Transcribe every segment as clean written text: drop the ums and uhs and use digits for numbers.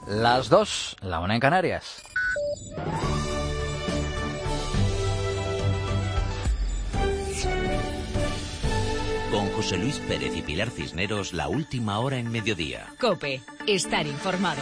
Las 2, la 1 en Canarias. Con José Luis Pérez y Pilar Cisneros, la última hora en mediodía. COPE, estar informado.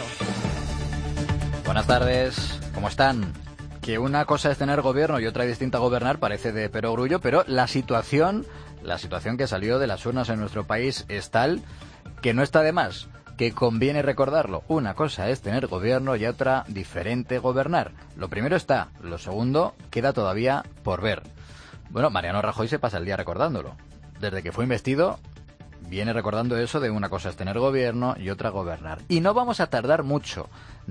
Buenas tardes, ¿cómo están? Que una cosa es tener gobierno y otra distinta gobernar parece de perogrullo, pero la situación que salió de las urnas en nuestro país es tal que no está de más, que conviene recordarlo. Una cosa es tener gobierno y otra diferente gobernar. Lo primero está, lo segundo queda todavía por ver. Bueno, Mariano Rajoy se pasa el día recordándolo. Desde que fue investido, viene recordando eso de una cosa es tener gobierno y otra gobernar. Y no vamos a tardar mucho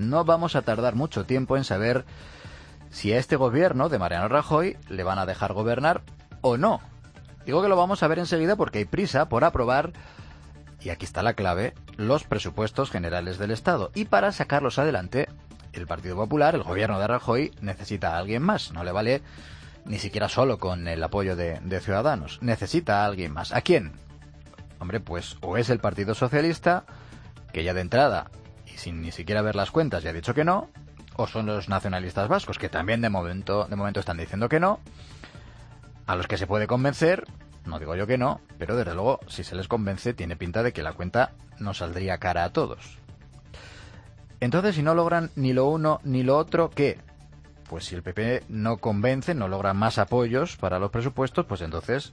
tiempo en saber si a este gobierno de Mariano Rajoy le van a dejar gobernar o no. Digo que lo vamos a ver enseguida porque hay prisa por aprobar, y aquí está la clave, los presupuestos generales del Estado. Y para sacarlos adelante, el Partido Popular, el gobierno de Rajoy, necesita a alguien más. No le vale ni siquiera solo con el apoyo de Ciudadanos. Necesita a alguien más. ¿A quién? Hombre, pues o es el Partido Socialista, que ya de entrada, y sin ni siquiera ver las cuentas, ya ha dicho que no, o son los nacionalistas vascos, que también de momento están diciendo que no, a los que se puede convencer, no digo yo que no, pero desde luego, si se les convence, tiene pinta de que la cuenta no saldría cara a todos. Entonces, si no logran ni lo uno ni lo otro, ¿qué? Pues si el PP no convence, no logra más apoyos para los presupuestos, pues entonces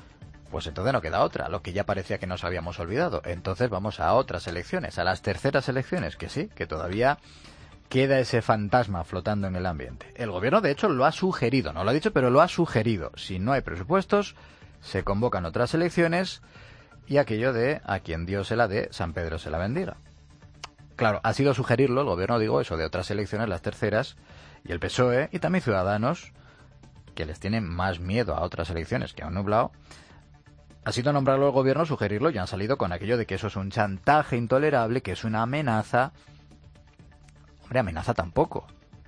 no queda otra, lo que ya parecía que nos habíamos olvidado. Entonces vamos a otras elecciones, a las terceras elecciones, que sí, que todavía queda ese fantasma flotando en el ambiente. El gobierno, de hecho, lo ha sugerido, no lo ha dicho, pero lo ha sugerido. Si no hay presupuestos, se convocan otras elecciones y aquello de a quien Dios se la dé, San Pedro se la bendiga. Claro, ha sido sugerirlo, el gobierno, digo, eso de otras elecciones, las terceras, y el PSOE y también Ciudadanos, que les tienen más miedo a otras elecciones que a un nublado, ha sido nombrarlo el gobierno, sugerirlo, y han salido con aquello de que eso es un chantaje intolerable, que es una amenaza. Hombre, amenaza tampoco.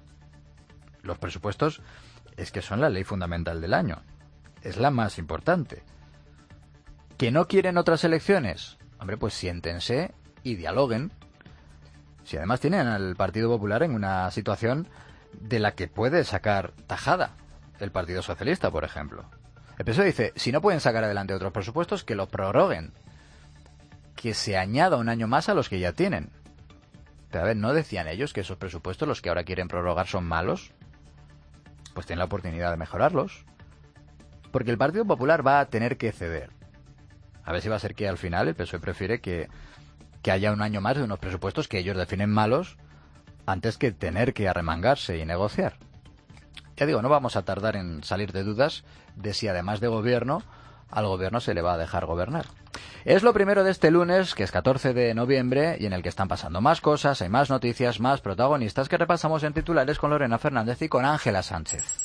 Los presupuestos es que son la ley fundamental del año. Es la más importante. ¿Que no quieren otras elecciones? Hombre, pues siéntense y dialoguen. Si además tienen al Partido Popular en una situación de la que puede sacar tajada el Partido Socialista, por ejemplo. El PSOE dice, si no pueden sacar adelante otros presupuestos, que los prorroguen. Que se añada un año más a los que ya tienen. Pero a ver, ¿no decían ellos que esos presupuestos, los que ahora quieren prorrogar, son malos? Pues tienen la oportunidad de mejorarlos. Porque el Partido Popular va a tener que ceder. A ver si va a ser que al final el PSOE prefiere que haya un año más de unos presupuestos que ellos definen malos antes que tener que arremangarse y negociar. Ya digo, no vamos a tardar en salir de dudas de si además de gobierno, al gobierno se le va a dejar gobernar. Es lo primero de este lunes, que es 14 de noviembre, y en el que están pasando más cosas, hay más noticias, más protagonistas que repasamos en titulares con Lorena Fernández y con Ángela Sánchez.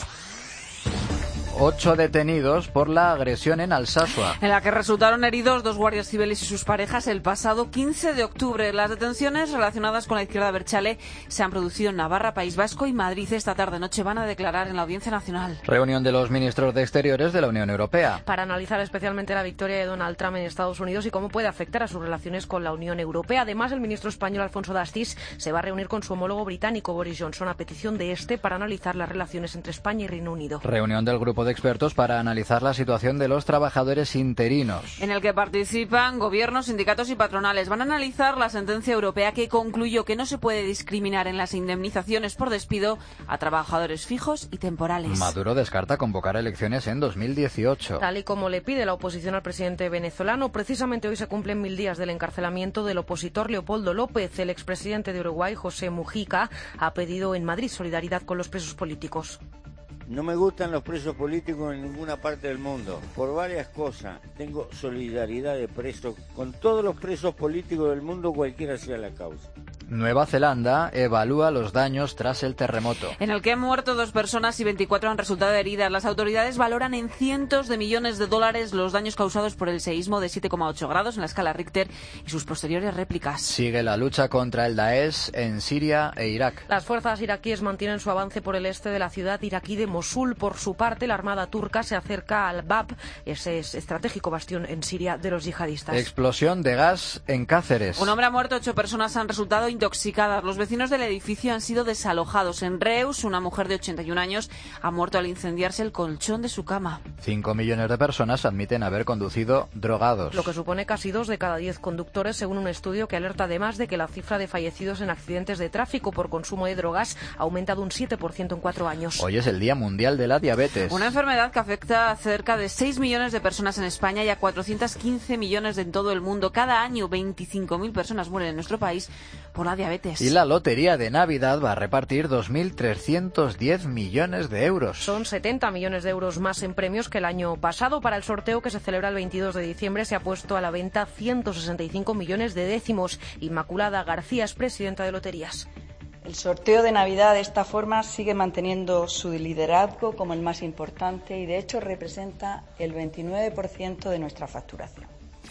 8 detenidos por la agresión en Alsasua, en la que resultaron heridos 2 guardias civiles y sus parejas el pasado 15 de octubre. Las detenciones relacionadas con la izquierda abertzale se han producido en Navarra, País Vasco y Madrid. Esta tarde-noche van a declarar en la Audiencia Nacional. Reunión de los ministros de Exteriores de la Unión Europea, para analizar especialmente la victoria de Donald Trump en Estados Unidos y cómo puede afectar a sus relaciones con la Unión Europea. Además, el ministro español Alfonso Dastis se va a reunir con su homólogo británico Boris Johnson a petición de este para analizar las relaciones entre España y Reino Unido. Reunión del grupo de expertos para analizar la situación de los trabajadores interinos, en el que participan gobiernos, sindicatos y patronales. Van a analizar la sentencia europea que concluyó que no se puede discriminar en las indemnizaciones por despido a trabajadores fijos y temporales. Maduro descarta convocar elecciones en 2018. Tal y como le pide la oposición al presidente venezolano, precisamente hoy se cumplen 1000 días del encarcelamiento del opositor Leopoldo López. El expresidente de Uruguay, José Mujica, ha pedido en Madrid solidaridad con los presos políticos. No me gustan los presos políticos en ninguna parte del mundo, por varias cosas. Tengo solidaridad de presos con todos los presos políticos del mundo, cualquiera sea la causa. Nueva Zelanda evalúa los daños tras el terremoto, en el que han muerto 2 personas y 24 han resultado heridas. Las autoridades valoran en cientos de millones de dólares los daños causados por el seísmo de 7,8 grados en la escala Richter y sus posteriores réplicas. Sigue la lucha contra el Daesh en Siria e Irak. Las fuerzas iraquíes mantienen su avance por el este de la ciudad iraquí de Mosul. Por su parte, la armada turca se acerca al Bab, ese estratégico bastión en Siria de los yihadistas. Explosión de gas en Cáceres. Un hombre ha muerto, 8 personas han resultado intoxicadas. Los vecinos del edificio han sido desalojados. En Reus, una mujer de 81 años ha muerto al incendiarse el colchón de su cama. 5 millones de personas admiten haber conducido drogados. Lo que supone casi 2 de cada 10 conductores, según un estudio que alerta además de que la cifra de fallecidos en accidentes de tráfico por consumo de drogas ha aumentado un 7% en 4 años. Hoy es el Día Mundial de la Diabetes. Una enfermedad que afecta a cerca de 6 millones de personas en España y a 415 millones en todo el mundo. Cada año 25.000 personas mueren en nuestro país por la diabetes. Y la lotería de Navidad va a repartir 2.310 millones de euros. Son 70 millones de euros más en premios que el año pasado. Para el sorteo que se celebra el 22 de diciembre se ha puesto a la venta 165 millones de décimos. Inmaculada García es presidenta de Loterías. El sorteo de Navidad de esta forma sigue manteniendo su liderazgo como el más importante y de hecho representa el 29% de nuestra facturación.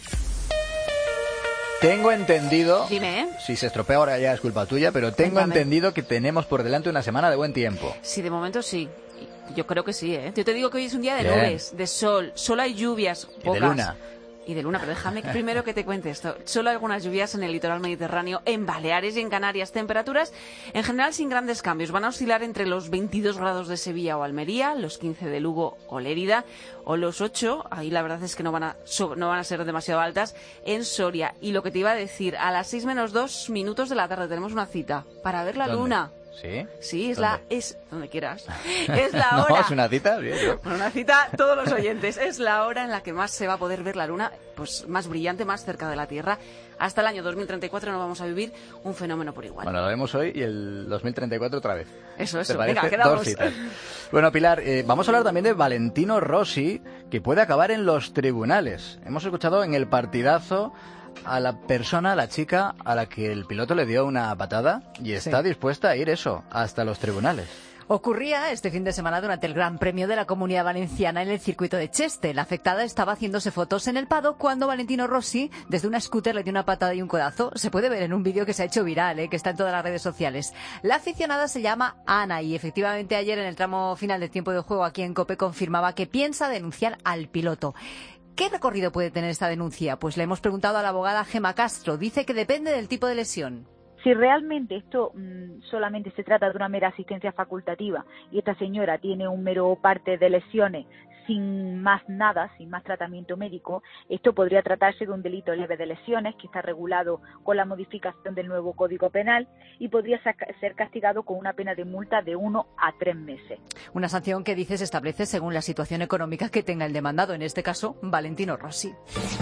Tengo entendido, Dime, si se estropea ahora ya es culpa tuya, pero tengo entendido que tenemos por delante una semana de buen tiempo. Sí, de momento sí. Yo creo que sí, ¿eh? Yo te digo que hoy es un día de nubes, de sol. Solo hay lluvias, pocas. Y de luna. Y de luna, pero déjame primero que te cuente esto. Solo algunas lluvias en el litoral mediterráneo, en Baleares y en Canarias. Temperaturas, en general, sin grandes cambios. Van a oscilar entre los 22 grados de Sevilla o Almería, los 15 de Lugo o Lérida, o los 8, ahí la verdad es que no van a ser demasiado altas, en Soria. Y lo que te iba a decir, a las 6 menos 2 minutos de la tarde tenemos una cita para ver la luna. ¿Sí? Sí, es donde quieras. Es la hora. No, es una cita. Bien, bien. Bueno, una cita, todos los oyentes. Es la hora en la que más se va a poder ver la luna, pues más brillante, más cerca de la Tierra. Hasta el año 2034 no vamos a vivir un fenómeno por igual. Bueno, lo vemos hoy y el 2034 otra vez. Eso. Venga, quedamos. 2 citas. Bueno, Pilar, vamos a hablar también de Valentino Rossi, que puede acabar en los tribunales. Hemos escuchado en el partidazo a la persona, a la chica a la que el piloto le dio una patada y está dispuesta a ir hasta los tribunales. Ocurría este fin de semana durante el Gran Premio de la Comunidad Valenciana en el circuito de Cheste. La afectada estaba haciéndose fotos en el paddock cuando Valentino Rossi, desde una scooter, le dio una patada y un codazo. Se puede ver en un vídeo que se ha hecho viral, que está en todas las redes sociales. La aficionada se llama Ana y efectivamente ayer en el tramo final del tiempo de juego aquí en COPE confirmaba que piensa denunciar al piloto. ¿Qué recorrido puede tener esta denuncia? Pues le hemos preguntado a la abogada Gemma Castro. Dice que depende del tipo de lesión. Si realmente esto solamente se trata de una mera asistencia facultativa y esta señora tiene un mero parte de lesiones sin más nada, sin más tratamiento médico, esto podría tratarse de un delito leve de lesiones que está regulado con la modificación del nuevo Código Penal y podría ser castigado con una pena de multa de 1 a 3 meses. Una sanción que dice se establece según la situación económica que tenga el demandado, en este caso Valentino Rossi.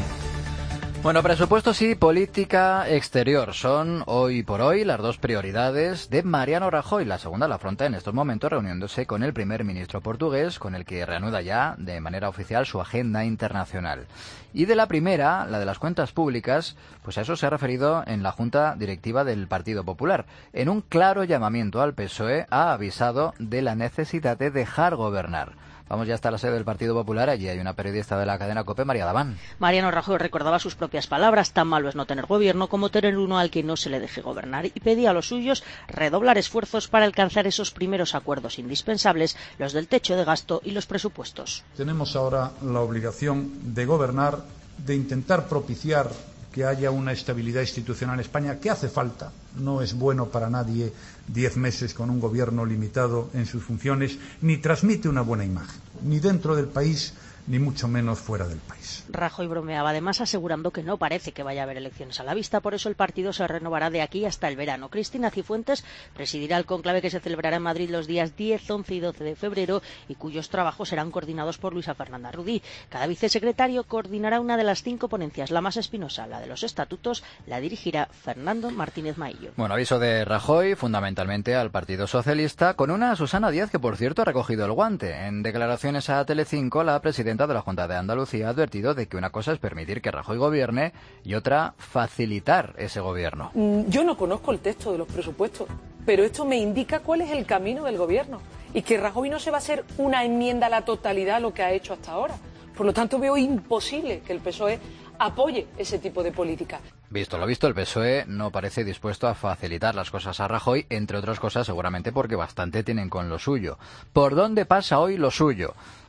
Bueno, presupuestos y política exterior son hoy por hoy las dos prioridades de Mariano Rajoy. La segunda la afronta en estos momentos reuniéndose con el primer ministro portugués, con el que reanuda ya de manera oficial su agenda internacional. Y de la primera, la de las cuentas públicas, pues a eso se ha referido en la Junta Directiva del Partido Popular. En un claro llamamiento al PSOE ha avisado de la necesidad de dejar gobernar. Vamos ya hasta la sede del Partido Popular. Allí hay una periodista de la cadena COPE, María Daván. Mariano Rajoy recordaba sus propias palabras: tan malo es no tener gobierno como tener uno al que no se le deje gobernar, y pedía a los suyos redoblar esfuerzos para alcanzar esos primeros acuerdos indispensables, los del techo de gasto y los presupuestos. Tenemos ahora la obligación de gobernar, de intentar propiciar que haya una estabilidad institucional en España, que hace falta. No es bueno para nadie 10 meses con un gobierno limitado en sus funciones, ni transmite una buena imagen, ni dentro del país, ni mucho menos fuera del país. Rajoy bromeaba además asegurando que no parece que vaya a haber elecciones a la vista, por eso el partido se renovará de aquí hasta el verano. Cristina Cifuentes presidirá el cónclave que se celebrará en Madrid los días 10, 11 y 12 de febrero y cuyos trabajos serán coordinados por Luisa Fernanda Rudí. Cada vicesecretario coordinará una de las 5 ponencias. La más espinosa, la de los estatutos, la dirigirá Fernando Martínez Maillo. Bueno, aviso de Rajoy fundamentalmente al Partido Socialista, con una Susana Díaz que, por cierto, ha recogido el guante. En declaraciones a Telecinco, la presidenta de la Junta de Andalucía ha advertido de que una cosa es permitir que Rajoy gobierne y otra facilitar ese gobierno. Yo no conozco el texto de los presupuestos, pero esto me indica cuál es el camino del gobierno y que Rajoy no se va a hacer una enmienda a la totalidad a lo que ha hecho hasta ahora. Por lo tanto, veo imposible que el PSOE apoye ese tipo de política. Visto lo visto, el PSOE no parece dispuesto a facilitar las cosas a Rajoy, entre otras cosas seguramente porque bastante tienen con lo suyo. ¿Por dónde pasa hoy lo suyo?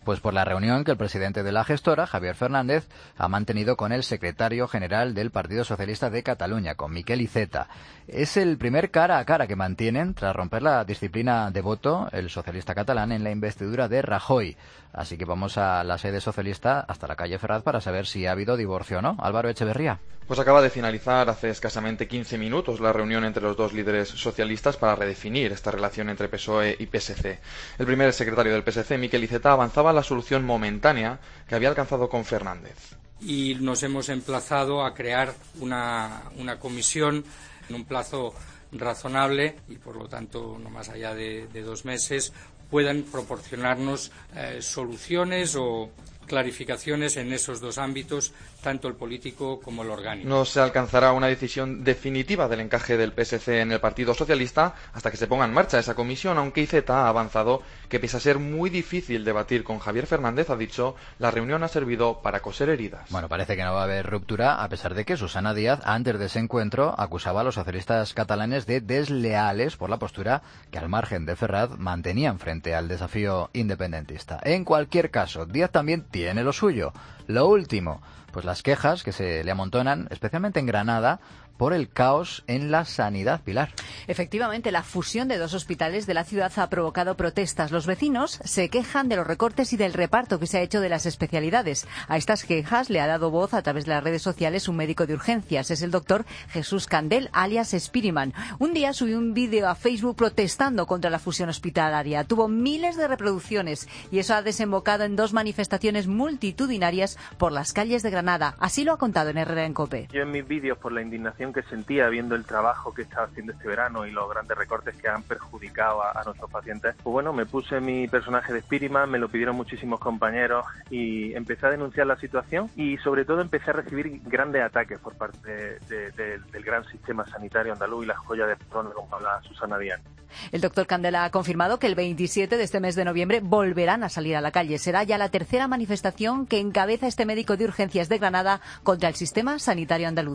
Pues por la reunión que el presidente de la gestora, Javier Fernández, ha mantenido con el secretario general del Partido Socialista de Cataluña, con Miquel Iceta. Es el primer cara a cara que mantienen tras romper la disciplina de voto el socialista catalán en la investidura de Rajoy. Así que vamos a la sede socialista hasta la calle Ferraz para saber si ha habido divorcio o no. Álvaro Echeverría. Pues acaba de finalizar hace escasamente 15 minutos la reunión entre los dos líderes socialistas para redefinir esta relación entre PSOE y PSC. El primer secretario del PSC, Miquel Iceta, avanzaba la solución momentánea que había alcanzado con Fernández. Y nos hemos emplazado a crear una comisión en un plazo razonable y, por lo tanto, no más allá de 2 meses, puedan proporcionarnos soluciones o clarificaciones en esos 2 ámbitos, tanto el político como el orgánico. No se alcanzará una decisión definitiva del encaje del PSC en el Partido Socialista hasta que se ponga en marcha esa comisión, aunque Iceta ha avanzado que, pese a ser muy difícil debatir con Javier Fernández, ha dicho, la reunión ha servido para coser heridas. Bueno, parece que no va a haber ruptura, a pesar de que Susana Díaz, antes de ese encuentro, acusaba a los socialistas catalanes de desleales por la postura que, al margen de Ferraz, mantenían frente al desafío independentista. En cualquier caso, Díaz también tiene lo suyo. Lo último, pues las quejas que se le amontonan, especialmente en Granada, por el caos en la sanidad, Pilar. Efectivamente, la fusión de 2 hospitales de la ciudad ha provocado protestas. Los vecinos se quejan de los recortes y del reparto que se ha hecho de las especialidades. A estas quejas le ha dado voz a través de las redes sociales un médico de urgencias. Es el doctor Jesús Candel, alias Spiriman. Un día subió un vídeo a Facebook protestando contra la fusión hospitalaria. Tuvo miles de reproducciones y eso ha desembocado en 2 manifestaciones multitudinarias por las calles de Granada. Así lo ha contado en Herrera en COPE. Yo en mis vídeos, por la indignación que sentía viendo el trabajo que estaba haciendo este verano y los grandes recortes que han perjudicado a nuestros pacientes, pues bueno, me puse mi personaje de Spiriman, me lo pidieron muchísimos compañeros y empecé a denunciar la situación y sobre todo empecé a recibir grandes ataques por parte del gran sistema sanitario andaluz y la joya de corona, como habla Susana Díaz. El doctor Candela ha confirmado que el 27 de este mes de noviembre volverán a salir a la calle. Será ya la 3ª manifestación que encabeza este médico de urgencias de Granada contra el sistema sanitario andaluz.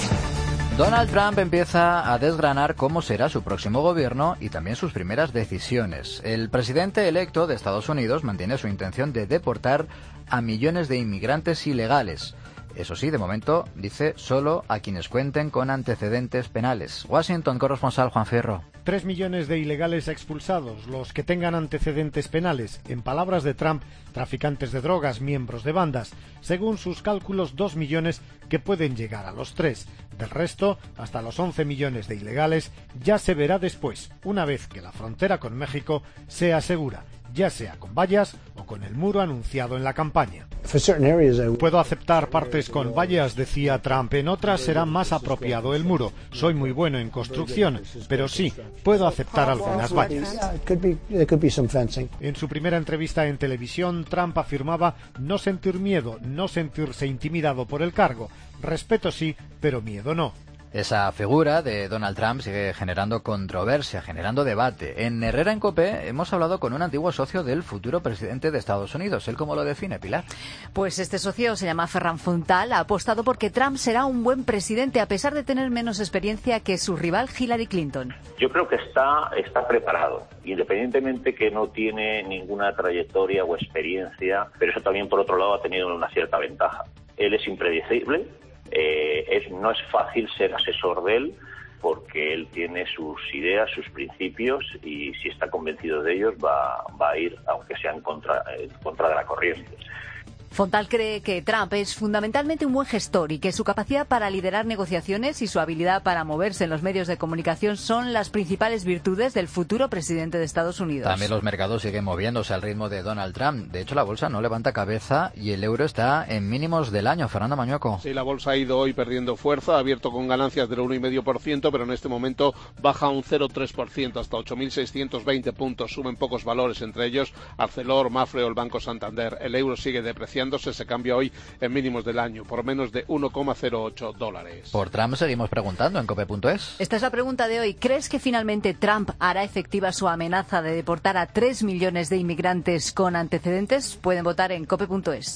Donald Trump empieza a desgranar cómo será su próximo gobierno y también sus primeras decisiones. El presidente electo de Estados Unidos mantiene su intención de deportar a millones de inmigrantes ilegales. Eso sí, de momento, dice, solo a quienes cuenten con antecedentes penales. Washington, corresponsal Juan Fierro. 3 millones de ilegales expulsados, los que tengan antecedentes penales. En palabras de Trump, traficantes de drogas, miembros de bandas. Según sus cálculos, 2 millones que pueden llegar a los 3. Del resto, hasta los 11 millones de ilegales, ya se verá después, una vez que la frontera con México sea segura, ya sea con vallas o con el muro anunciado en la campaña. Puedo aceptar partes con vallas, decía Trump, en otras será más apropiado el muro. Soy muy bueno en construcción, pero sí, puedo aceptar algunas vallas. En su primera entrevista en televisión, Trump afirmaba no sentir miedo, no sentirse intimidado por el cargo. Respeto sí, pero miedo no. Esa figura de Donald Trump sigue generando controversia, generando debate. En Herrera en COPE hemos hablado con un antiguo socio del futuro presidente de Estados Unidos. ¿Él cómo lo define, Pilar? Pues este socio se llama Ferran Fontal. Ha apostado porque Trump será un buen presidente a pesar de tener menos experiencia que su rival Hillary Clinton. Yo creo que está preparado, independientemente que no tiene ninguna trayectoria o experiencia, pero eso también por otro lado ha tenido una cierta ventaja. Él es impredecible. No es fácil ser asesor de él porque él tiene sus ideas, sus principios y si está convencido de ellos va a ir, aunque sea en contra de la corriente. Fontal cree que Trump es fundamentalmente un buen gestor y que su capacidad para liderar negociaciones y su habilidad para moverse en los medios de comunicación son las principales virtudes del futuro presidente de Estados Unidos. También los mercados siguen moviéndose al ritmo de Donald Trump. De hecho, la bolsa no levanta cabeza y el euro está en mínimos del año. Fernando Mañueco. Sí, la bolsa ha ido hoy perdiendo fuerza, ha abierto con ganancias del 1,5%, pero en este momento baja un 0,3%, hasta 8.620 puntos. Suben pocos valores, entre ellos Arcelor, Mafre o el Banco Santander. El euro sigue depreciando. Se cambia hoy en mínimos del año por menos de $1,08. Por Trump seguimos preguntando en cope.es. Esta es la pregunta de hoy. ¿Crees que finalmente Trump hará efectiva su amenaza de deportar a 3 millones de inmigrantes con antecedentes? Pueden votar en cope.es.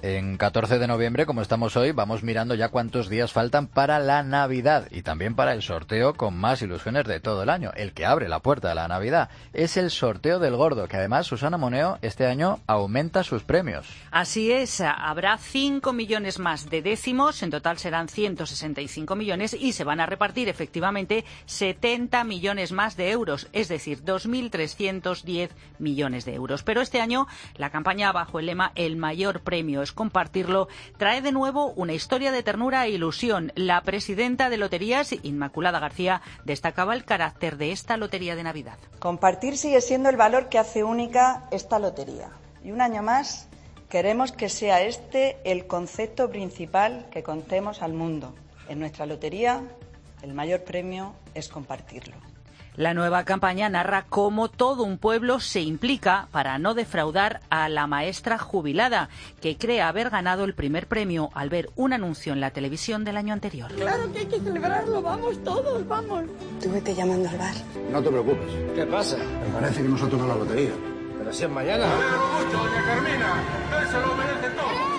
En 14 de noviembre, como estamos hoy, vamos mirando ya cuántos días faltan para la Navidad y también para el sorteo con más ilusiones de todo el año, el que abre la puerta de la Navidad. Es el sorteo del Gordo, que además Susana Moneo este año aumenta sus premios. Así es, habrá 5 millones más de décimos, en total serán 165 millones y se van a repartir efectivamente 70 millones más de euros, es decir, 2.310 millones de euros. Pero este año la campaña bajo el lema El mayor premio es compartirlo trae de nuevo una historia de ternura e ilusión. La presidenta de Loterías, Inmaculada García, destacaba el carácter de esta lotería de Navidad. Compartir sigue siendo el valor que hace única esta lotería. Y un año más queremos que sea este el concepto principal que contemos al mundo. En nuestra lotería, el mayor premio es compartirlo. La nueva campaña narra cómo todo un pueblo se implica para no defraudar a la maestra jubilada, que cree haber ganado el primer premio al ver un anuncio en la televisión del año anterior. Claro que hay que celebrarlo, vamos todos, vamos. Tú vete llamando al bar. No te preocupes. ¿Qué pasa? Me parece que nos ha tocado la lotería. Pero si es mañana. ¡Me alegro mucho, doña Carmina! ¡Eso lo merece todo!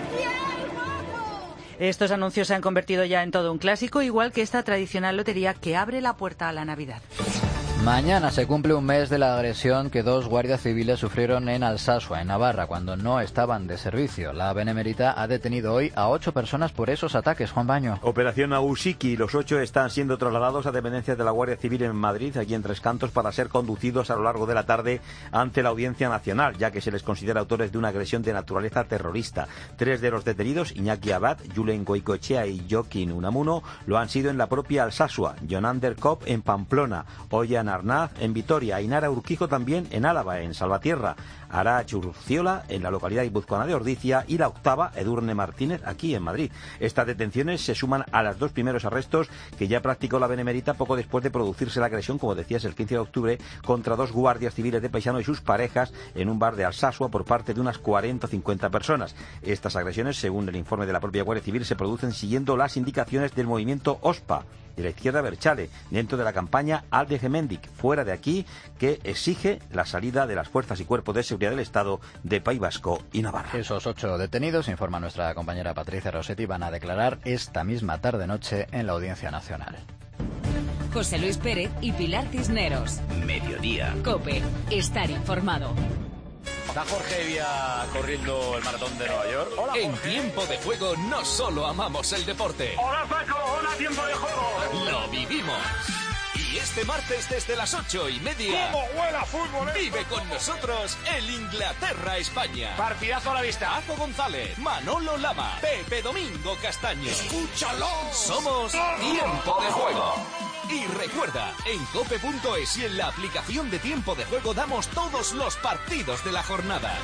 Estos anuncios se han convertido ya en todo un clásico, igual que esta tradicional lotería que abre la puerta a la Navidad. Mañana se cumple un mes de la agresión que 2 guardias civiles sufrieron en Alsasua, en Navarra, cuando no estaban de servicio. La Benemérita ha detenido hoy a 8 personas por esos ataques. Juan Baño. Operación Ausiki. Los 8 están siendo trasladados a dependencias de la Guardia Civil en Madrid, aquí en Tres Cantos, para ser conducidos a lo largo de la tarde ante la Audiencia Nacional, ya que se les considera autores de una agresión de naturaleza terrorista. 3 de los detenidos, Iñaki Abad, Julen Goicoechea y Joaquín Unamuno, lo han sido en la propia Alsasua, Jonander Cop en Pamplona, Oyan Arnaz en Vitoria, Ainara Urquijo también en Álava, en Salvatierra, Ara Churciola en la localidad guipuzcoana de Ordicia y la octava, Edurne Martínez, aquí en Madrid. Estas detenciones se suman a los 2 primeros arrestos que ya practicó la Benemérita poco después de producirse la agresión, como decías, el 15 de octubre, contra 2 guardias civiles de Paisano y sus parejas en un bar de Alsasua por parte de unas 40 o 50 personas. Estas agresiones, según el informe de la propia Guardia Civil, se producen siguiendo las indicaciones del movimiento OSPA, de la izquierda Berchale, dentro de la campaña Alde Gemendik, fuera de aquí, que exige la salida de las fuerzas y cuerpos de seguridad del Estado de País Vasco y Navarra. Esos 8 detenidos, informa nuestra compañera Patricia Rossetti, van a declarar esta misma tarde-noche en la Audiencia Nacional. José Luis Pérez y Pilar Cisneros. Mediodía. COPE. Estar informado. Está Jorge Vía corriendo el maratón de Nueva York. Hola, en Tiempo de Juego no solo amamos el deporte. ¡Hola, Paco! ¡Hola, Tiempo de Juego! ¡Lo vivimos! Y este martes desde las 8:30... ¿Cómo huele fútbol? Vive con nosotros el Inglaterra-España. Partidazo a la vista. Paco González, Manolo Lama, Pepe Domingo Castaño. ¡Escúchalo! Somos Tiempo de Juego. Y recuerda, en cope.es y en la aplicación de Tiempo de Juego damos todos los partidos de la jornada.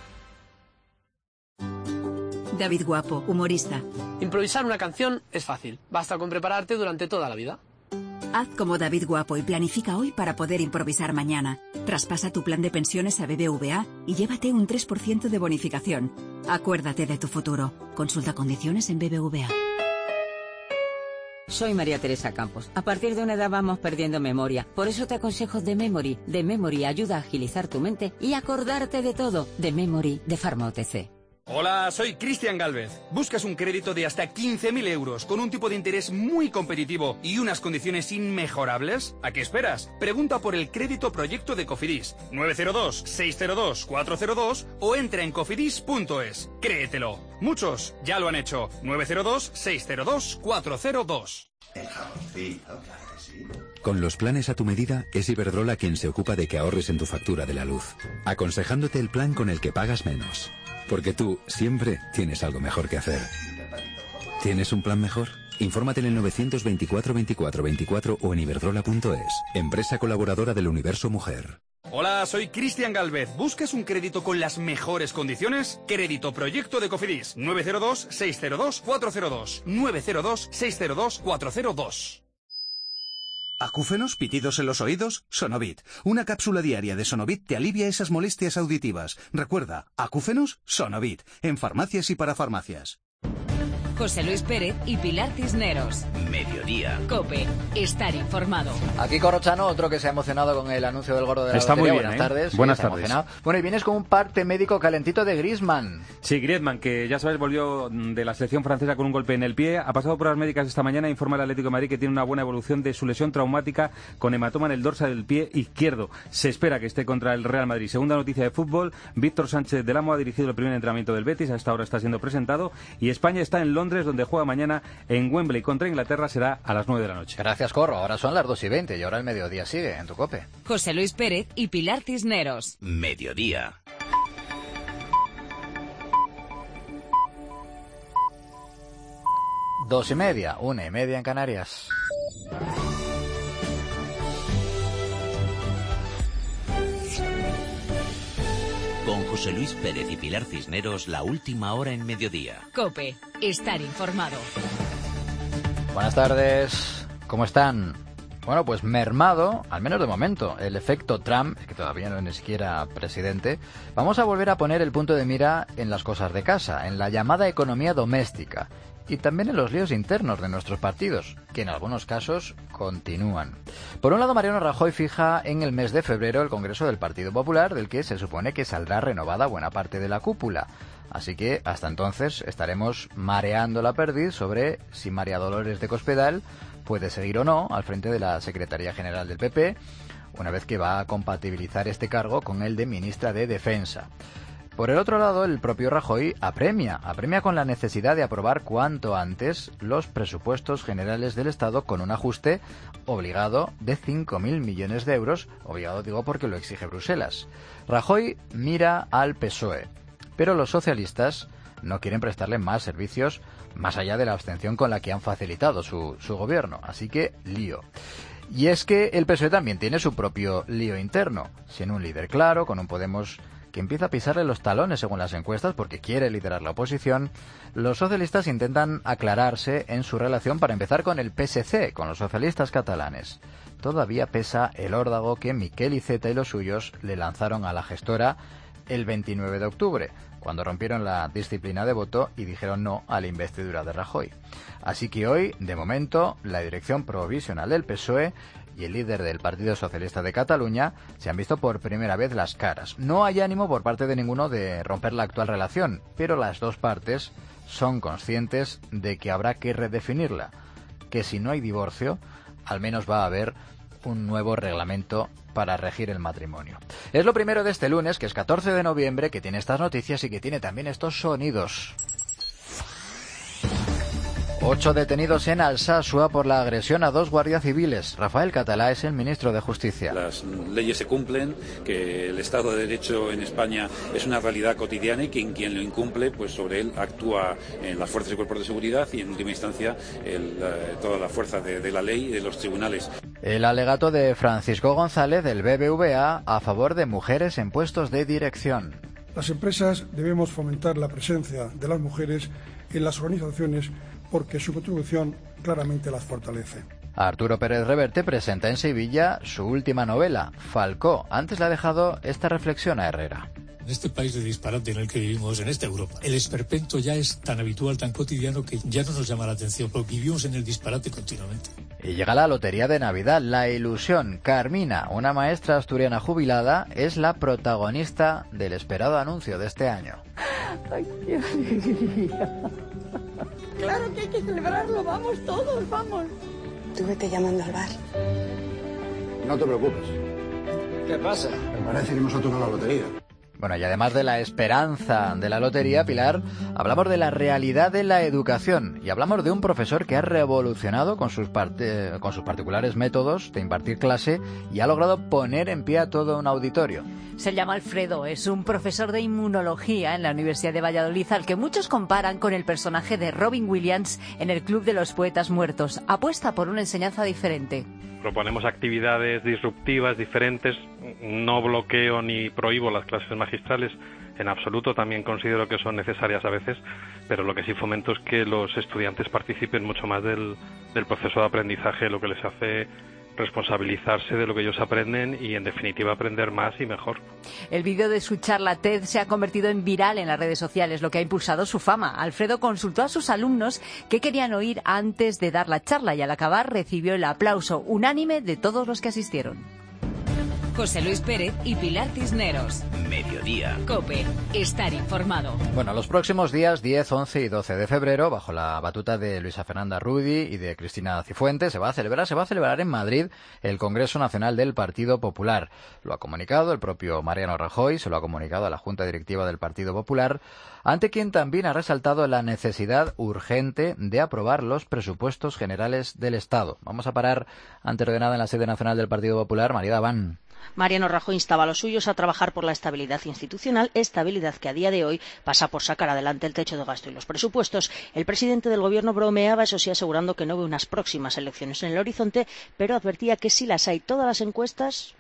David Guapo, humorista. Improvisar una canción es fácil. Basta con prepararte durante toda la vida. Haz como David Guapo y planifica hoy para poder improvisar mañana. Traspasa tu plan de pensiones a BBVA y llévate un 3% de bonificación. Acuérdate de tu futuro. Consulta condiciones en BBVA. Soy María Teresa Campos. A partir de una edad vamos perdiendo memoria. Por eso te aconsejo The Memory. The Memory ayuda a agilizar tu mente y acordarte de todo. The Memory de Pharma OTC. Hola, soy Cristian Gálvez. ¿Buscas un crédito de hasta 15.000 euros con un tipo de interés muy competitivo y unas condiciones inmejorables? ¿A qué esperas? Pregunta por el crédito proyecto de Cofidis 902-602-402 o entra en cofidis.es. Créetelo. Muchos ya lo han hecho. 902-602-402. El jamoncito, claro que sí. Con los planes a tu medida, es Iberdrola quien se ocupa de que ahorres en tu factura de la luz, aconsejándote el plan con el que pagas menos. Porque tú siempre tienes algo mejor que hacer. ¿Tienes un plan mejor? Infórmate en el 924 24 24 o en iberdrola.es, empresa colaboradora del Universo Mujer. Hola, soy Cristian Gálvez. ¿Buscas un crédito con las mejores condiciones? Crédito proyecto de Cofidis 902-602-402. 902-602-402. ¿Acúfenos? ¿Pitidos en los oídos? Sonovit. Una cápsula diaria de Sonovit te alivia esas molestias auditivas. Recuerda, acúfenos, Sonovit. En farmacias y para farmacias. José Luis Pérez y Pilar Cisneros. Mediodía. COPE. Estar informado. Aquí Corrochano, otro que se ha emocionado con el anuncio del gordo de la Está lotería. muy bien, Buenas tardes. Buenas Sí, tardes. Bueno, y vienes con un parte médico calentito de Griezmann. Sí, Griezmann, que ya sabes, volvió de la selección francesa con un golpe en el pie. Ha pasado pruebas médicas esta mañana. Informa el Atlético de Madrid que tiene una buena evolución de su lesión traumática con hematoma en el dorsal del pie izquierdo. Se espera que esté contra el Real Madrid. Segunda noticia de fútbol, Víctor Sánchez del Amo ha dirigido el primer entrenamiento del Betis. A esta hora está siendo presentado. Y España está en Londres, donde juega mañana en Wembley contra Inglaterra. Será a las 9 de la noche. Gracias, Corro. Ahora son las 2:20 y ahora el mediodía sigue en tu COPE. José Luis Pérez y Pilar Cisneros. Mediodía. Dos y media, 1:30 en Canarias. Con José Luis Pérez y Pilar Cisneros, la última hora en Mediodía. COPE. Estar informado. Buenas tardes. ¿Cómo están? Bueno, pues mermado, al menos de momento, el efecto Trump, que todavía no es ni siquiera presidente, vamos a volver a poner el punto de mira en las cosas de casa, en la llamada economía doméstica y también en los líos internos de nuestros partidos, que en algunos casos continúan. Por un lado, Mariano Rajoy fija en el mes de febrero el Congreso del Partido Popular, del que se supone que saldrá renovada buena parte de la cúpula. Así que hasta entonces estaremos mareando la perdiz sobre si María Dolores de Cospedal puede seguir o no al frente de la Secretaría General del PP, una vez que va a compatibilizar este cargo con el de ministra de Defensa. Por el otro lado, el propio Rajoy apremia con la necesidad de aprobar cuanto antes los presupuestos generales del Estado con un ajuste obligado de 5.000 millones de euros, obligado digo porque lo exige Bruselas. Rajoy mira al PSOE, pero los socialistas no quieren prestarle más servicios más allá de la abstención con la que han facilitado su gobierno, así que lío. Y es que el PSOE también tiene su propio lío interno, sin un líder claro, con un Podemos que empieza a pisarle los talones según las encuestas porque quiere liderar la oposición. Los socialistas intentan aclararse en su relación, para empezar con el PSC, con los socialistas catalanes. Todavía pesa el órdago que Miquel Iceta y los suyos le lanzaron a la gestora el 29 de octubre, cuando rompieron la disciplina de voto y dijeron no a la investidura de Rajoy. Así que hoy, de momento, la dirección provisional del PSOE y el líder del Partido Socialista de Cataluña se han visto por primera vez las caras. No hay ánimo por parte de ninguno de romper la actual relación, pero las dos partes son conscientes de que habrá que redefinirla, que si no hay divorcio, al menos va a haber un nuevo reglamento para regir el matrimonio. Es lo primero de este lunes, que es 14 de noviembre, que tiene estas noticias y que tiene también estos sonidos. 8 detenidos en Alsasua por la agresión a 2 guardias civiles. Rafael Catalá es el ministro de Justicia. Las leyes se cumplen, que el Estado de Derecho en España es una realidad cotidiana y que quien lo incumple, pues sobre él actúa en las fuerzas y cuerpos de seguridad y en última instancia toda la fuerza de la ley y de los tribunales. El alegato de Francisco González del BBVA a favor de mujeres en puestos de dirección. Las empresas debemos fomentar la presencia de las mujeres en las organizaciones porque su contribución claramente las fortalece. Arturo Pérez Reverte presenta en Sevilla su última novela, Falcó. Antes le ha dejado esta reflexión a Herrera. En este país de disparate en el que vivimos, en esta Europa, el esperpento ya es tan habitual, tan cotidiano, que ya no nos llama la atención, porque vivimos en el disparate continuamente. Y llega la lotería de Navidad, La Ilusión. Carmina, una maestra asturiana jubilada, es la protagonista del esperado anuncio de este año. ¡Ay, qué alegría! Claro que hay que celebrarlo, vamos todos, vamos. Tú vete llamando al bar. No te preocupes. ¿Qué pasa? Me parece que hemos tocado la lotería. Bueno, y además de la esperanza de la lotería, Pilar, hablamos de la realidad de la educación y hablamos de un profesor que ha revolucionado con sus particulares métodos de impartir clase y ha logrado poner en pie a todo un auditorio. Se llama Alfredo, es un profesor de inmunología en la Universidad de Valladolid, al que muchos comparan con el personaje de Robin Williams en el Club de los Poetas Muertos. Apuesta por una enseñanza diferente. Proponemos actividades disruptivas, diferentes. No bloqueo ni prohíbo las clases magistrales en absoluto. También considero que son necesarias a veces, pero lo que sí fomento es que los estudiantes participen mucho más del proceso de aprendizaje, lo que les hace responsabilizarse de lo que ellos aprenden y, en definitiva, aprender más y mejor. El vídeo de su charla TED se ha convertido en viral en las redes sociales, lo que ha impulsado su fama. Alfredo consultó a sus alumnos qué querían oír antes de dar la charla y al acabar recibió el aplauso unánime de todos los que asistieron. José Luis Pérez y Pilar Cisneros. Mediodía. COPE. Estar informado. Bueno, los próximos días 10, 11 y 12 de febrero, bajo la batuta de Luisa Fernanda Rudi y de Cristina Cifuentes, se va a celebrar en Madrid el Congreso Nacional del Partido Popular. Lo ha comunicado el propio Mariano Rajoy, se lo ha comunicado a la Junta Directiva del Partido Popular, ante quien también ha resaltado la necesidad urgente de aprobar los presupuestos generales del Estado. Vamos a parar ante ordenada en la sede nacional del Partido Popular. María Daván. Mariano Rajoy instaba a los suyos a trabajar por la estabilidad institucional, estabilidad que a día de hoy pasa por sacar adelante el techo de gasto y los presupuestos. El presidente del Gobierno bromeaba, eso sí, asegurando que no ve unas próximas elecciones en el horizonte, pero advertía que si las hay, todas las encuestas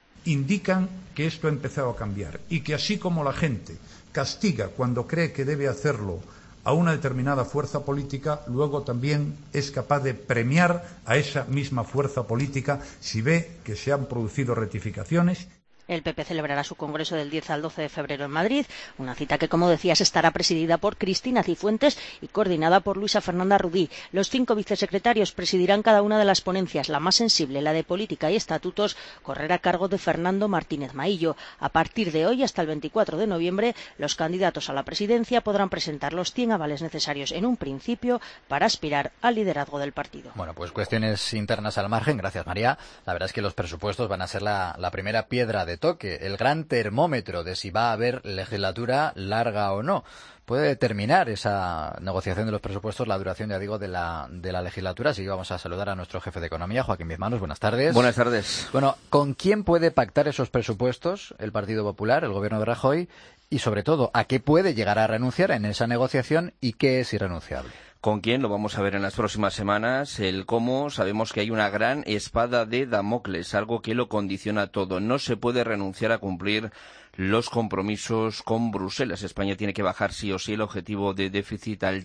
indican que esto ha empezado a cambiar y que así como la gente castiga cuando cree que debe hacerlo a una determinada fuerza política, luego también es capaz de premiar a esa misma fuerza política si ve que se han producido rectificaciones. El PP celebrará su congreso del 10 al 12 de febrero en Madrid, una cita que, como decías, estará presidida por Cristina Cifuentes y coordinada por Luisa Fernanda Rudí. Los 5 vicesecretarios presidirán cada una de las ponencias. La más sensible, la de Política y Estatutos, correrá a cargo de Fernando Martínez Maillo. A partir de hoy hasta el 24 de noviembre, los candidatos a la presidencia podrán presentar los 100 avales necesarios en un principio para aspirar al liderazgo del partido. Bueno, pues cuestiones internas al margen. Gracias, María. La verdad es que los presupuestos van a ser la primera piedra de toque, el gran termómetro de si va a haber legislatura larga o no. Puede determinar esa negociación de los presupuestos la duración, ya digo, de la legislatura. Así que vamos a saludar a nuestro jefe de Economía, Joaquín Bizmanos. Buenas tardes. Buenas tardes. Bueno, ¿con quién puede pactar esos presupuestos el Partido Popular, el Gobierno de Rajoy? Y, sobre todo, ¿a qué puede llegar a renunciar en esa negociación y qué es irrenunciable? ¿Con quién? Lo vamos a ver en las próximas semanas. El cómo, sabemos que hay una gran espada de Damocles, algo que lo condiciona todo. No se puede renunciar a cumplir los compromisos con Bruselas. España tiene que bajar sí o sí el objetivo de déficit al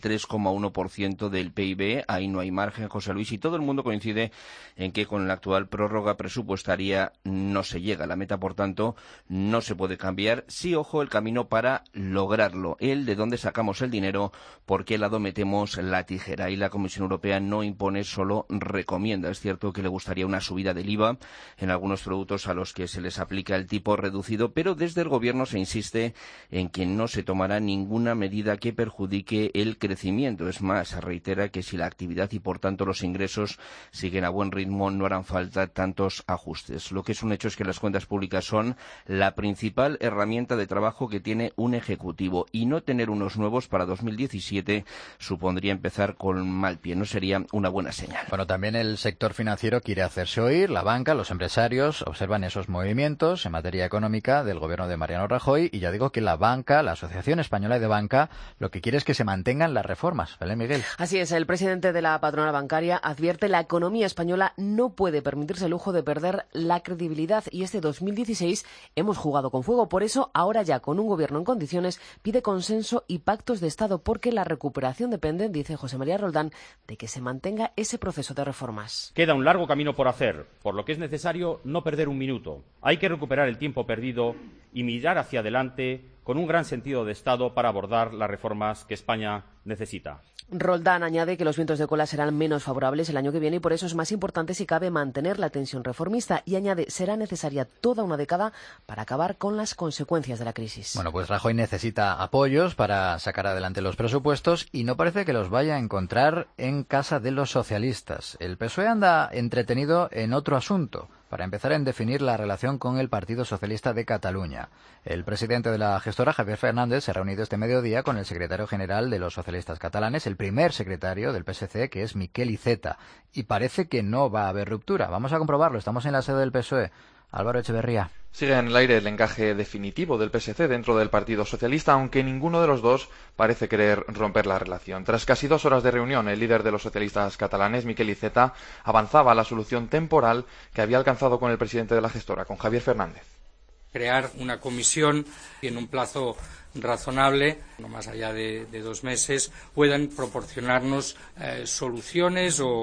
3,1% del PIB. Ahí no hay margen, José Luis, y todo el mundo coincide en que con la actual prórroga presupuestaria no se llega a la meta. Por tanto, no se puede cambiar. Sí, ojo, el camino para lograrlo. El de dónde sacamos el dinero, por qué lado metemos la tijera. Y la Comisión Europea no impone, solo recomienda. Es cierto que le gustaría una subida del IVA en algunos productos a los que se les aplica el tipo reducido, pero desde el Gobierno se insiste en que no se tomará ninguna medida que perjudique el crecimiento. Es más, se reitera que si la actividad y por tanto los ingresos siguen a buen ritmo, no harán falta tantos ajustes. Lo que es un hecho es que las cuentas públicas son la principal herramienta de trabajo que tiene un ejecutivo, y no tener unos nuevos para 2017 supondría empezar con mal pie. No sería una buena señal. Bueno, también el sector financiero quiere hacerse oír. La banca, los empresarios observan esos movimientos en materia económica del Gobierno de Mariano Rajoy, y ya digo que la banca, la Asociación Española de Banca, lo que quiere es que se mantengan las reformas. ¿Vale, Miguel? Así es, el presidente de la patronal bancaria advierte: la economía española no puede permitirse el lujo de perder la credibilidad, y este 2016 hemos jugado con fuego. Por eso, ahora ya con un gobierno en condiciones, pide consenso y pactos de Estado, porque la recuperación depende, dice José María Roldán, de que se mantenga ese proceso de reformas. Queda un largo camino por hacer, por lo que es necesario no perder un minuto. Hay que recuperar el tiempo perdido y mirar hacia adelante con un gran sentido de Estado para abordar las reformas que España necesita. Roldán añade que los vientos de cola serán menos favorables el año que viene y por eso es más importante, si cabe, mantener la tensión reformista, y añade: será necesaria toda una década para acabar con las consecuencias de la crisis. Bueno, pues Rajoy necesita apoyos para sacar adelante los presupuestos y no parece que los vaya a encontrar en casa de los socialistas. El PSOE anda entretenido en otro asunto. Para empezar, en definir la relación con el Partido Socialista de Cataluña. El presidente de la gestora, Javier Fernández, se ha reunido este mediodía con el secretario general de los socialistas catalanes, el primer secretario del PSC, que es Miquel Iceta. Y parece que no va a haber ruptura. Vamos a comprobarlo. Estamos en la sede del PSOE. Álvaro Echeverría. Sigue en el aire el encaje definitivo del PSC dentro del Partido Socialista, aunque ninguno de los dos parece querer romper la relación. Tras casi 2 horas de reunión, el líder de los socialistas catalanes, Miquel Iceta, avanzaba a la solución temporal que había alcanzado con el presidente de la gestora, con Javier Fernández. Crear una comisión y en un plazo razonable, no más allá de 2 meses, puedan proporcionarnos soluciones o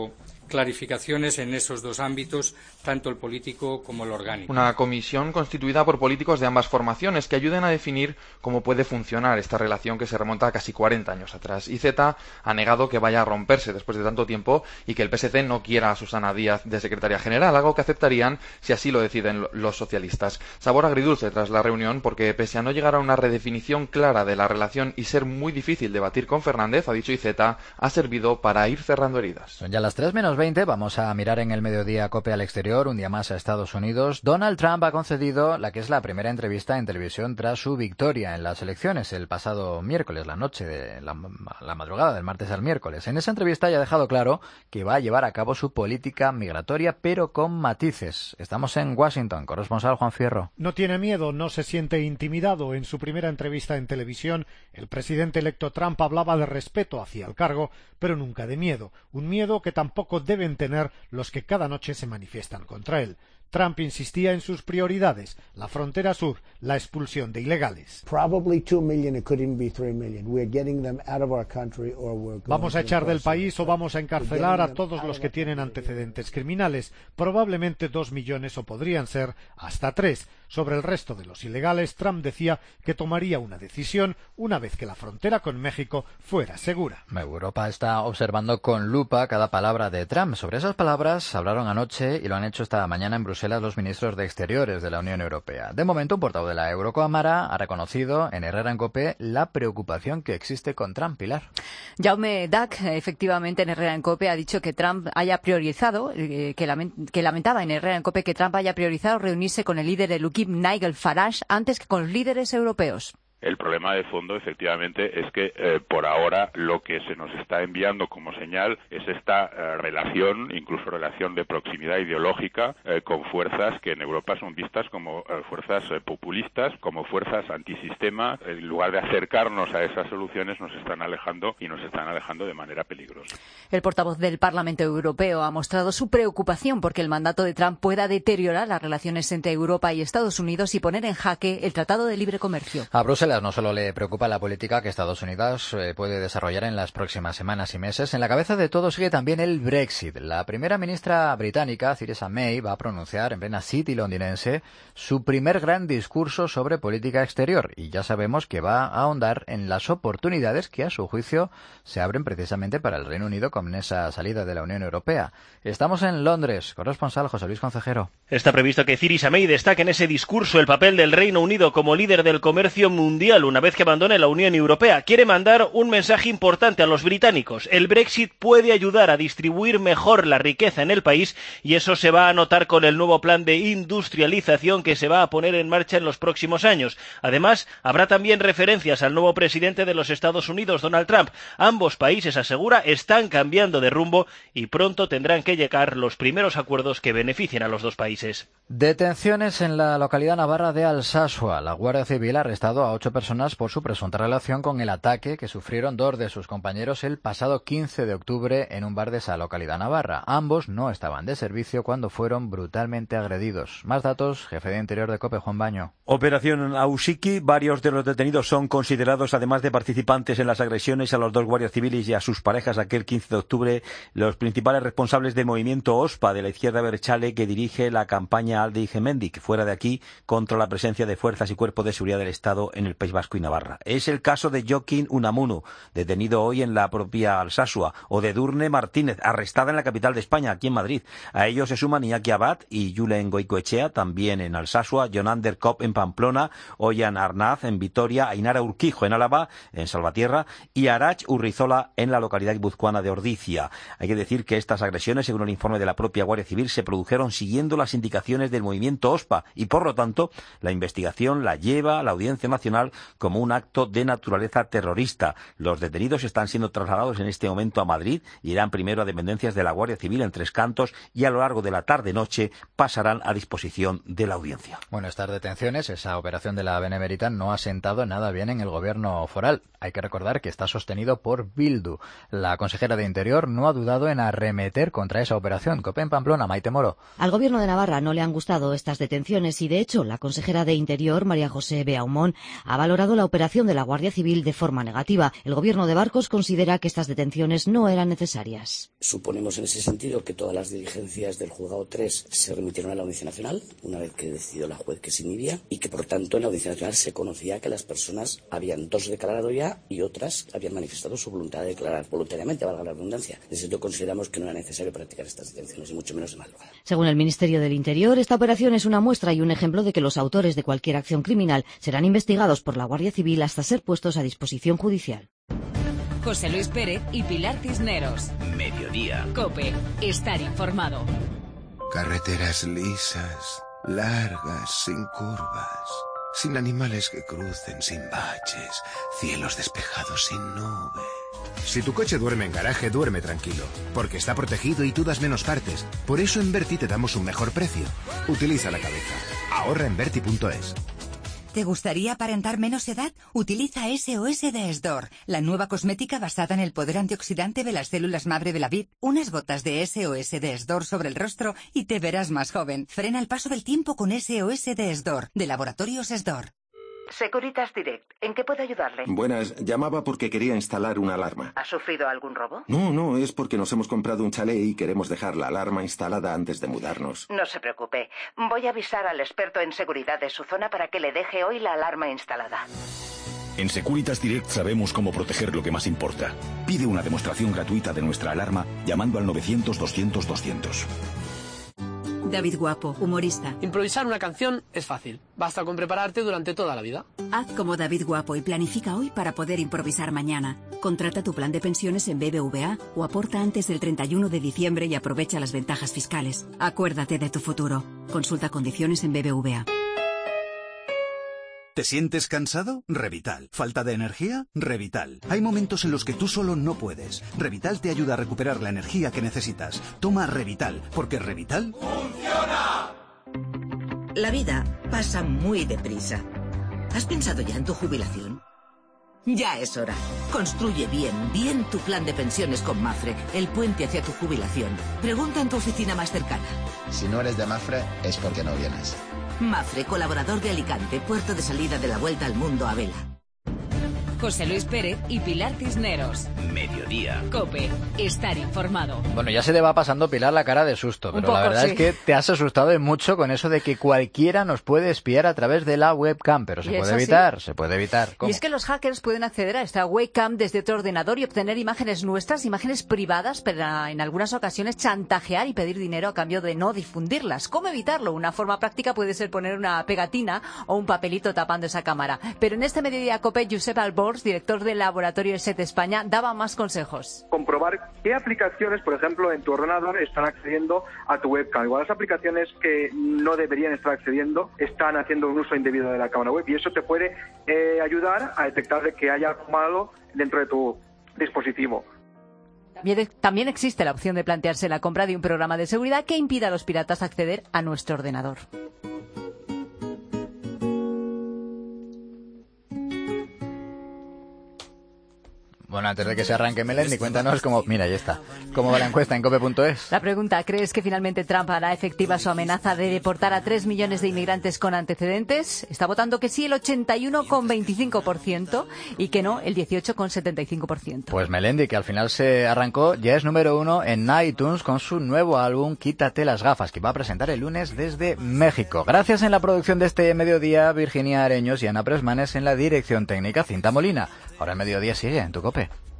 clarificaciones en esos dos ámbitos, tanto el político como el orgánico. Una comisión constituida por políticos de ambas formaciones que ayuden a definir cómo puede funcionar esta relación que se remonta a casi 40 años atrás. IZ ha negado que vaya a romperse después de tanto tiempo y que el PSC no quiera a Susana Díaz de secretaria general, algo que aceptarían si así lo deciden los socialistas. Sabor agridulce tras la reunión porque, pese a no llegar a una redefinición clara de la relación y ser muy difícil debatir con Fernández, ha dicho IZ, ha servido para ir cerrando heridas. Son ya las 3:20, vamos a mirar en el mediodía COPE al exterior, un día más a Estados Unidos. Donald Trump ha concedido la que es la primera entrevista en televisión tras su victoria en las elecciones el pasado miércoles, la noche de la madrugada del martes al miércoles. En esa entrevista ya ha dejado claro que va a llevar a cabo su política migratoria, pero con matices. Estamos en Washington, corresponsal Juan Fierro. No tiene miedo, no se siente intimidado. En su primera entrevista en televisión, el presidente electo Trump hablaba de respeto hacia el cargo, pero nunca de miedo. Un miedo que tampoco deben tener los que cada noche se manifiestan contra él. Trump insistía en sus prioridades, la frontera sur, la expulsión de ilegales. Vamos a echar del país o vamos a encarcelar a todos los que tienen antecedentes criminales, probablemente 2 millones o podrían ser hasta 3. Sobre el resto de los ilegales, Trump decía que tomaría una decisión una vez que la frontera con México fuera segura. Europa está observando con lupa cada palabra de Trump. Sobre esas palabras hablaron anoche y lo han hecho esta mañana en Bruselas los ministros de Exteriores de la Unión Europea. De momento, un portavoz de la Eurocámara ha reconocido en Herrera en COPE la preocupación que existe con Trump. Pilar. Jaume Dac, efectivamente, en Herrera en COPE ha dicho que Trump haya priorizado, que lamentaba en Herrera en COPE que Trump haya priorizado reunirse con el líder del UKIP, Nigel Farage, antes que con los líderes europeos. El problema de fondo, efectivamente, es que por ahora lo que se nos está enviando como señal es esta relación, incluso relación de proximidad ideológica con fuerzas que en Europa son vistas como fuerzas populistas, como fuerzas antisistema. En lugar de acercarnos a esas soluciones, nos están alejando y nos están alejando de manera peligrosa. El portavoz del Parlamento Europeo ha mostrado su preocupación porque el mandato de Trump pueda deteriorar las relaciones entre Europa y Estados Unidos y poner en jaque el Tratado de Libre Comercio. A Bruselas no solo le preocupa la política que Estados Unidos puede desarrollar en las próximas semanas y meses. En la cabeza de todo sigue también el Brexit. La primera ministra británica, Theresa May, va a pronunciar en plena City londinense su primer gran discurso sobre política exterior. Y ya sabemos que va a ahondar en las oportunidades que, a su juicio, se abren precisamente para el Reino Unido con esa salida de la Unión Europea. Estamos en Londres. Corresponsal José Luis Concejero. Está previsto que Theresa May destaque en ese discurso el papel del Reino Unido como líder del comercio mundial una vez que abandone la Unión Europea. Quiere mandar un mensaje importante a los británicos. El Brexit puede ayudar a distribuir mejor la riqueza en el país y eso se va a notar con el nuevo plan de industrialización que se va a poner en marcha en los próximos años. Además, habrá también referencias al nuevo presidente de los Estados Unidos, Donald Trump. Ambos países, asegura, están cambiando de rumbo y pronto tendrán que llegar los primeros acuerdos que beneficien a los dos países. Detenciones en la localidad navarra de Alsasua. La Guardia Civil ha arrestado a 8 personas por su presunta relación con el ataque que sufrieron 2 de sus compañeros el pasado 15 de octubre en un bar de esa localidad navarra. Ambos no estaban de servicio cuando fueron brutalmente agredidos. Más datos, jefe de Interior de COPE, Juan Baño. Operación Ausiki. Varios de los detenidos son considerados, además de participantes en las agresiones a los 2 guardias civiles y a sus parejas aquel 15 de octubre, los principales responsables del movimiento OSPA de la izquierda abertzale que dirige la campaña Alde y Gemendik, fuera de aquí, contra la presencia de fuerzas y cuerpos de seguridad del Estado en el País Vasco y Navarra. Es el caso de Joaquín Unamuno, detenido hoy en la propia Alsasua, o de Edurne Martínez, arrestada en la capital de España, aquí en Madrid. A ellos se suman Iñaki Abad y Julen Goicoechea, también en Alsasua, Jonander Kopp en Pamplona, Oyan Arnaz en Vitoria, Ainara Urquijo en Álava, en Salvatierra, y Arach Urrizola en la localidad guipuzcoana de Ordicia. Hay que decir que estas agresiones, según el informe de la propia Guardia Civil, se produjeron siguiendo las indicaciones del movimiento OSPA y, por lo tanto, la investigación la lleva la Audiencia Nacional como un acto de naturaleza terrorista. Los detenidos están siendo trasladados en este momento a Madrid y irán primero a dependencias de la Guardia Civil en Tres Cantos y a lo largo de la tarde-noche pasarán a disposición de la audiencia. Bueno, estas detenciones, esa operación de la Benemérita no ha sentado nada bien en el gobierno foral. Hay que recordar que está sostenido por Bildu. La consejera de Interior no ha dudado en arremeter contra esa operación. COPE en Pamplona, Maite Moro. Al gobierno de Navarra no le han gustado estas detenciones y, de hecho, la consejera de Interior, María José Beaumont, ha valorado la operación de la Guardia Civil de forma negativa. El gobierno de Barcos considera que estas detenciones no eran necesarias. Suponemos en ese sentido que todas las diligencias del juzgado 3 se remitieron a la Audiencia Nacional una vez que decidió la juez que se inhibía y que por tanto en la Audiencia Nacional se conocía que las personas habían 2 declarado ya y otras habían manifestado su voluntad de declarar voluntariamente, valga la redundancia. Desde luego consideramos que no era necesario practicar estas detenciones y mucho menos de madrugada. Según el Ministerio del Interior, esta operación es una muestra y un ejemplo de que los autores de cualquier acción criminal serán investigados por la Guardia Civil hasta ser puestos a disposición judicial. José Luis Pérez y Pilar Cisneros. Mediodía. COPE. Estar informado. Carreteras lisas, largas, sin curvas, sin animales que crucen, sin baches, cielos despejados sin nubes. Si tu coche duerme en garaje, duerme tranquilo, porque está protegido y tú das menos partes. Por eso en Berti te damos un mejor precio. Utiliza la cabeza. Ahorra en Berti.es. ¿Te gustaría aparentar menos edad? Utiliza SOS de Esdor, la nueva cosmética basada en el poder antioxidante de las células madre de la vid. Unas gotas de SOS de Esdor sobre el rostro y te verás más joven. Frena el paso del tiempo con SOS de Esdor, de Laboratorios Esdor. Securitas Direct, ¿en qué puedo ayudarle? Buenas, llamaba porque quería instalar una alarma. ¿Ha sufrido algún robo? No, es porque nos hemos comprado un chalet y queremos dejar la alarma instalada antes de mudarnos. No se preocupe, voy a avisar al experto en seguridad de su zona para que le deje hoy la alarma instalada. En Securitas Direct sabemos cómo proteger lo que más importa. Pide una demostración gratuita de nuestra alarma llamando al 900-200-200. David Guapo, humorista. Improvisar una canción es fácil. Basta con prepararte durante toda la vida. Haz como David Guapo y planifica hoy para poder improvisar mañana. Contrata tu plan de pensiones en BBVA o aporta antes del 31 de diciembre y aprovecha las ventajas fiscales. Acuérdate de tu futuro. Consulta condiciones en BBVA. ¿Te sientes cansado? Revital. ¿Falta de energía? Revital. Hay momentos en los que tú solo no puedes. Revital te ayuda a recuperar la energía que necesitas. Toma Revital, porque Revital ¡funciona! La vida pasa muy deprisa. ¿Has pensado ya en tu jubilación? Ya es hora. Construye bien tu plan de pensiones con Mafre, el puente hacia tu jubilación. Pregunta en tu oficina más cercana. Si no eres de Mafre, es porque no vienes. Mafre, colaborador de Alicante, puerto de salida de la Vuelta al Mundo a vela. José Luis Pérez y Pilar Cisneros. Mediodía. COPE. Estar informado. Bueno, ya se te va pasando, Pilar, la cara de susto, pero poco, la verdad es que te has asustado mucho con eso de que cualquiera nos puede espiar a través de la webcam, pero se puede evitar, se puede evitar. ¿Cómo? Y es que los hackers pueden acceder a esta webcam desde otro ordenador y obtener imágenes nuestras, imágenes privadas, pero en algunas ocasiones chantajear y pedir dinero a cambio de no difundirlas. ¿Cómo evitarlo? Una forma práctica puede ser poner una pegatina o un papelito tapando esa cámara. Pero en este Mediodía COPE, Josep Albors, director del laboratorio ESET España, daba más consejos. Comprobar qué aplicaciones, por ejemplo, en tu ordenador están accediendo a tu webcam. Igual las aplicaciones que no deberían estar accediendo están haciendo un uso indebido de la cámara web y eso te puede ayudar a detectar de que haya algo malo dentro de tu dispositivo. También existe la opción de plantearse la compra de un programa de seguridad que impida a los piratas acceder a nuestro ordenador. Bueno, antes de que se arranque Melendi, cuéntanos cómo... Mira, ya está. ¿Cómo va la encuesta en cope.es? La pregunta, ¿crees que finalmente Trump hará efectiva su amenaza de deportar a 3 millones de inmigrantes con antecedentes? Está votando que sí el 81,25% y que no el 18,75%. Pues Melendi, que al final se arrancó, ya es número 1 en iTunes con su nuevo álbum Quítate las gafas, que va a presentar el lunes desde México. Gracias en la producción de este mediodía, Virginia Areños y Ana Presmanes en la dirección técnica, Cinta Molina. Ahora el mediodía sigue en tu COPE.